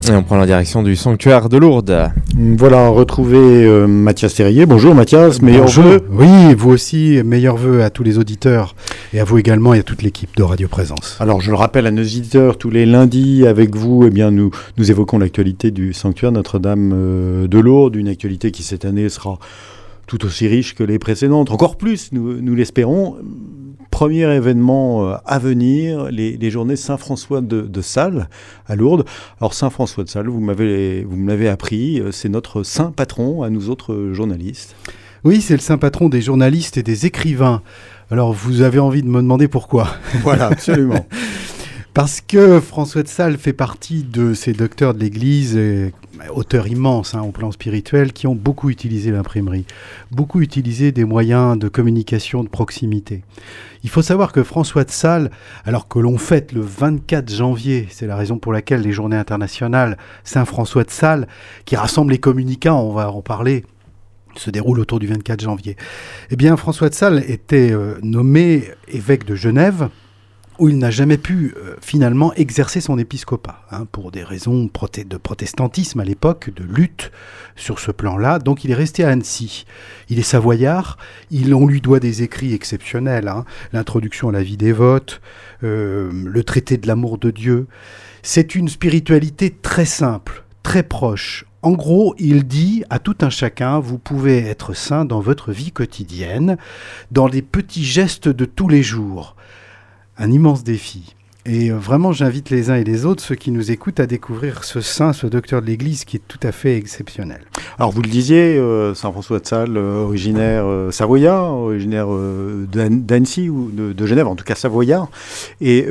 Et on prend la direction du sanctuaire de Lourdes. Voilà, retrouver Mathias Terrier. Bonjour Mathias, meilleurs vœux. Oui, vous aussi, meilleurs vœux à tous les auditeurs et à vous également et à toute l'équipe de Radio Présence. Alors je le rappelle à nos auditeurs, tous les lundis avec vous, nous évoquons l'actualité du sanctuaire Notre-Dame de Lourdes, une actualité qui cette année sera tout aussi riche que les précédentes, encore plus, nous l'espérons. Premier événement à venir, les journées Saint-François de Sales à Lourdes. Alors Saint-François de Sales, vous me l'avez appris, c'est notre saint patron à nous autres journalistes. Oui, c'est le saint patron des journalistes et des écrivains. Alors vous avez envie de me demander pourquoi ? Voilà, absolument. Parce que François de Sales fait partie de ces docteurs de l'Église, auteurs immenses au plan spirituel, qui ont beaucoup utilisé l'imprimerie, beaucoup utilisé des moyens de communication de proximité. Il faut savoir que François de Sales, alors que l'on fête le 24 janvier, c'est la raison pour laquelle les journées internationales Saint-François de Sales, qui rassemblent les communicants, on va en parler, se déroule autour du 24 janvier. Eh bien, François de Sales était nommé évêque de Genève, où il n'a jamais pu finalement exercer son épiscopat, pour des raisons de protestantisme à l'époque, de lutte sur ce plan-là. Donc il est resté à Annecy. Il est savoyard, on lui doit des écrits exceptionnels, l'introduction à la vie dévote, le traité de l'amour de Dieu. C'est une spiritualité très simple, très proche. En gros, il dit à tout un chacun, vous pouvez être saint dans votre vie quotidienne, dans les petits gestes de tous les jours. Un immense défi. Et vraiment, j'invite les uns et les autres, ceux qui nous écoutent, à découvrir ce saint, ce docteur de l'Église qui est tout à fait exceptionnel. Alors vous le disiez, Saint-François de Sales, originaire savoyard, originaire d'Annecy ou de Genève, en tout cas savoyard. Et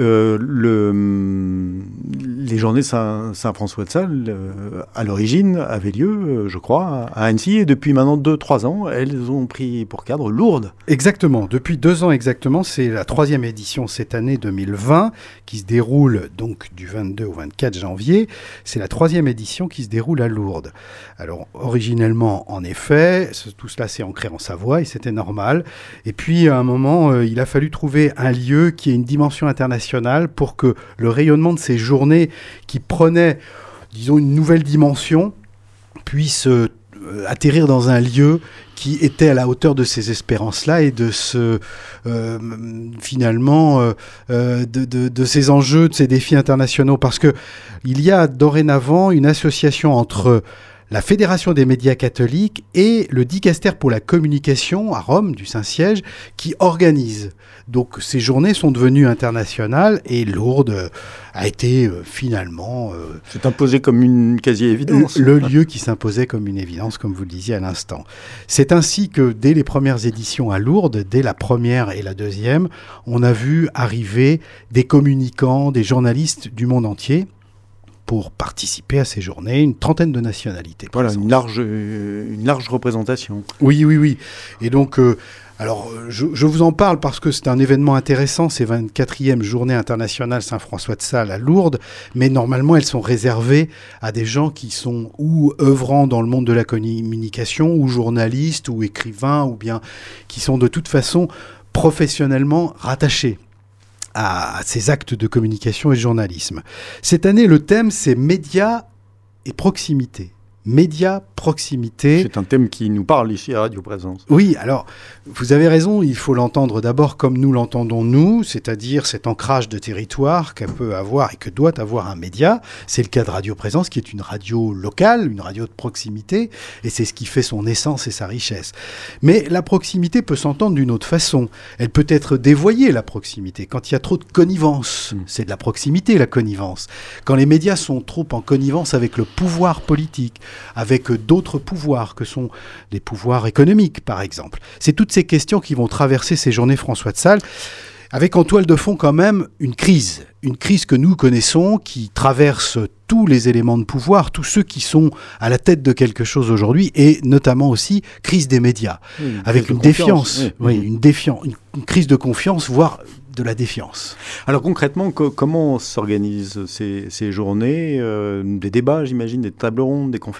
les journées Saint-François de Sales, à l'origine, avaient lieu, je crois, à Annecy. Et depuis maintenant 2-3 ans, elles ont pris pour cadre Lourdes. Exactement. Depuis 2 ans exactement, c'est la 3e édition cette année 2020, qui se déroule donc du 22 au 24 janvier. C'est la 3e édition qui se déroule à Lourdes. Alors, originellement, en effet, tout cela s'est ancré en Savoie et c'était normal. Et puis, à un moment, il a fallu trouver un lieu qui ait une dimension internationale pour que le rayonnement de ces journées qui prenaient, disons, une nouvelle dimension puisse atterrir dans un lieu qui était à la hauteur de ces espérances-là et de de ces enjeux, de ces défis internationaux. Parce que il y a dorénavant une association entre la Fédération des médias catholiques et le Dicaster pour la communication à Rome, du Saint-Siège, qui organise. Donc ces journées sont devenues internationales et Lourdes a été finalement... C'est imposé comme une quasi-évidence. Le lieu qui s'imposait comme une évidence, comme vous le disiez à l'instant. C'est ainsi que dès les premières éditions à Lourdes, dès la première et la deuxième, on a vu arriver des communicants, des journalistes du monde entier, pour participer à ces journées, une trentaine de nationalités. Voilà, une large représentation. Oui. Et donc, je vous en parle parce que c'est un événement intéressant, ces 24e journées internationales Saint-François de Sales à Lourdes, mais normalement, elles sont réservées à des gens qui sont ou œuvrant dans le monde de la communication, ou journalistes, ou écrivains, ou bien qui sont de toute façon professionnellement rattachés à ces actes de communication et de journalisme. Cette année, le thème, c'est médias et proximité. Médias, proximité. C'est un thème qui nous parle ici à Radio Présence. Oui, alors, vous avez raison, il faut l'entendre d'abord comme nous l'entendons nous, c'est-à-dire cet ancrage de territoire qu'elle peut avoir et que doit avoir un média. C'est le cas de Radio Présence, qui est une radio locale, une radio de proximité, et c'est ce qui fait son essence et sa richesse. Mais la proximité peut s'entendre d'une autre façon. Elle peut être dévoyée, la proximité. Quand il y a trop de connivence, c'est de la proximité, la connivence. Quand les médias sont trop en connivence avec le pouvoir politique, avec d'autres pouvoirs que sont les pouvoirs économiques, par exemple. C'est toutes ces questions qui vont traverser ces journées François de Sales, avec en toile de fond quand même une crise que nous connaissons, qui traverse tous les éléments de pouvoir, tous ceux qui sont à la tête de quelque chose aujourd'hui, et notamment aussi crise des médias, avec une défiance, une crise de confiance, voire de la défiance. Alors concrètement, comment s'organisent ces journées ? Des débats, j'imagine, des tables rondes, des conférences ?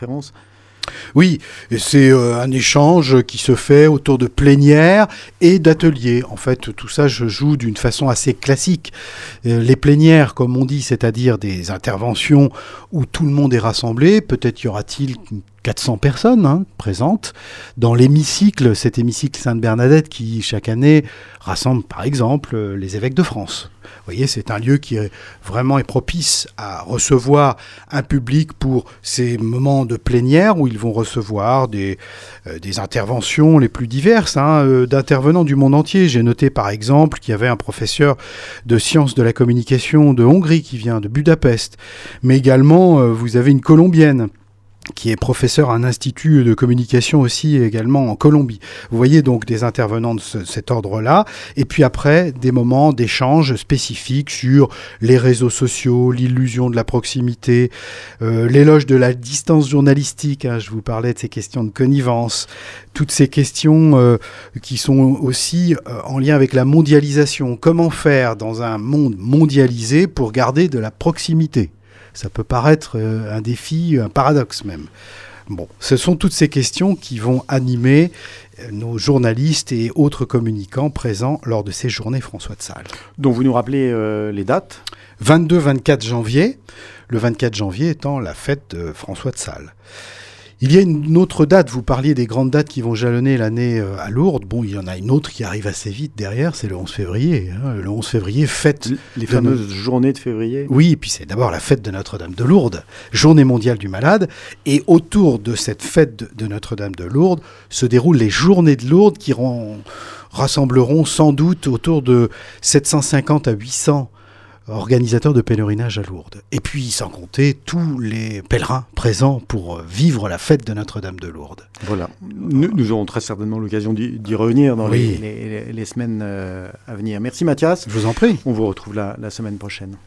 Oui, et c'est un échange qui se fait autour de plénières et d'ateliers. En fait, tout ça se joue d'une façon assez classique. Les plénières, comme on dit, c'est-à-dire des interventions où tout le monde est rassemblé, peut-être y aura-t-il 400 personnes présentes dans l'hémicycle, cet hémicycle Sainte-Bernadette qui, chaque année, rassemble par exemple les évêques de France. Vous voyez, c'est un lieu qui est vraiment propice à recevoir un public pour ces moments de plénière où ils vont recevoir des interventions les plus diverses d'intervenants du monde entier. J'ai noté par exemple qu'il y avait un professeur de sciences de la communication de Hongrie qui vient de Budapest, mais également vous avez une Colombienne qui est professeur à un institut de communication aussi également en Colombie. Vous voyez donc des intervenants de cet ordre-là, et puis après des moments d'échange spécifiques sur les réseaux sociaux, l'illusion de la proximité, l'éloge de la distance journalistique, je vous parlais de ces questions de connivence, toutes ces questions qui sont aussi en lien avec la mondialisation. Comment faire dans un monde mondialisé pour garder de la proximité ? Ça peut paraître un défi, un paradoxe même. Bon, ce sont toutes ces questions qui vont animer nos journalistes et autres communicants présents lors de ces journées François de Sales. Donc vous nous rappelez les dates ? 22-24 janvier, le 24 janvier étant la fête de François de Sales. Il y a une autre date, vous parliez des grandes dates qui vont jalonner l'année à Lourdes. Bon, il y en a une autre qui arrive assez vite derrière, c'est le 11 février. Le 11 février, fête... Les fameuses journées de février. Oui, et puis c'est d'abord la fête de Notre-Dame de Lourdes, journée mondiale du malade. Et autour de cette fête de Notre-Dame de Lourdes se déroulent les journées de Lourdes qui rassembleront sans doute autour de 750 à 800 organisateurs de pèlerinage à Lourdes. Et puis, sans compter tous les pèlerins présents pour vivre la fête de Notre-Dame de Lourdes. Voilà. Nous aurons très certainement l'occasion d'y revenir dans les semaines à venir. Merci Mathias. Je vous en prie. On vous retrouve la semaine prochaine.